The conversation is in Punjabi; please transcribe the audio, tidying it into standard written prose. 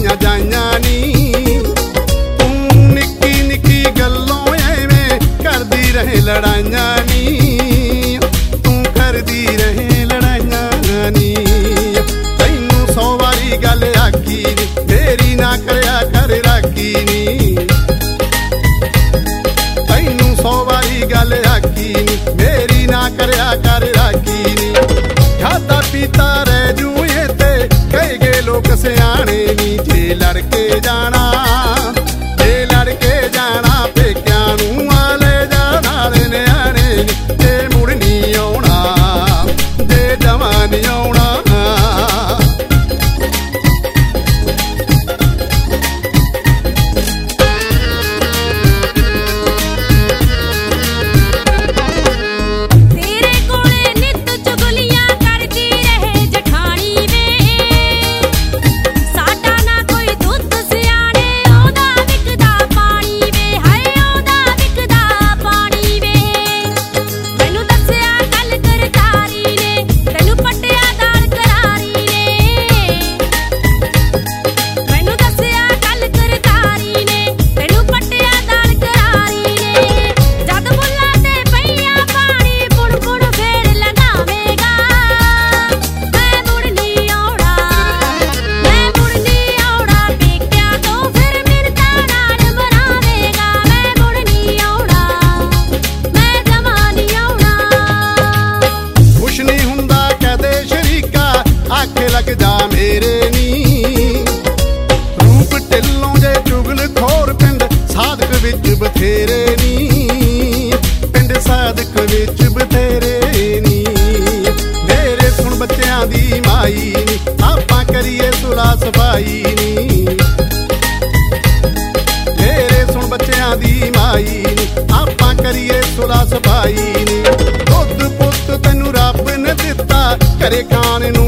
ਪਾਈਆਂ ਜਾਈਆਂ ਨੀ। ਤੂੰ ਨਿੱਕੀ ਨਿੱਕੀ ਗੱਲੋਂ ਐਵੇਂ ਕਰਦੀ ਰਹੇ ਲੜਾਈਆਂ ਨੀ, ਤੂੰ ਕਰਦੀ ਰਹੇ ਲੜਾਈਆਂ ਨੀ। ਤੈਨੂੰ 100 ਵਾਰੀ ਗੱਲ ਆਖੀ ਨੀ, ਮੇਰੀ ਨਾ ਕਰਿਆ ਕਰ ਰਾਖੀ ਨੀ। ਤੈਨੂੰ 100 ਵਾਰੀ ਗੱਲ ਆਖੀ ਨੀ, ਮੇਰੀ ਨਾ ਕਰਿਆ ਕਰ ਰਾਖੀ ਨੀ। ਖਾਦਾ ਪੀਤਾ ਰਹਿ ਜੂ ਤੇ ਕਹੇ ਗਏ ਲੋਕ ਸਿਆਣੇ ਨੀ। ਜੇ ਲੜ ਕੇ ਜਾਣਾ, ਜੇ ਲੜ ਕੇ ਜਾਣਾ ਪੇਕਿਆਂ ਨੂੰ ਆ ਲੈ ਜਾ ਨਾਲ ਨਿਆਣੇ ਨੀ। ਜੇ ਮੁੜ ਨੀ ਆਉਣਾ, ਜੇ ਜਮਾਂ ਨੀ ਆਉਣਾ। ਲੱਗ ਜਾ ਮੇਰੇ ਨੀ ਰੂਪ ਢਿੱਲੋਂ ਜੇ ਚੁਗਲ ਖੋਰ ਪਿੰਡ ਸਾਧਕ ਵਿੱਚ ਬਥੇਰੇ ਨੀ, ਪਿੰਡ ਸਾਧਕ ਵਿੱਚ ਬਥੇਰੇ ਨੀ। ਮੇਰੇ ਸੁਣ ਬੱਚਿਆਂ ਦੀ ਮਾਈ ਨੀ, ਆਪਾਂ ਕਰੀਏ ਸੁਲਾ ਸਫਾਈ ਨੀ। ਮੇਰੇ ਸੁਣ ਬੱਚਿਆਂ ਦੀ ਮਾਈ ਨੀ, ਆਪਾਂ ਕਰੀਏ ਸੁਲਾ ਸਫਾਈ ਨੀ। ਦੁੱਧ ਪੁੱਤ ਤੈਨੂੰ ਰੱਬ ਨੇ ਦਿੱਤਾ, ਘਰੇ ਖਾਣ ਨੂੰ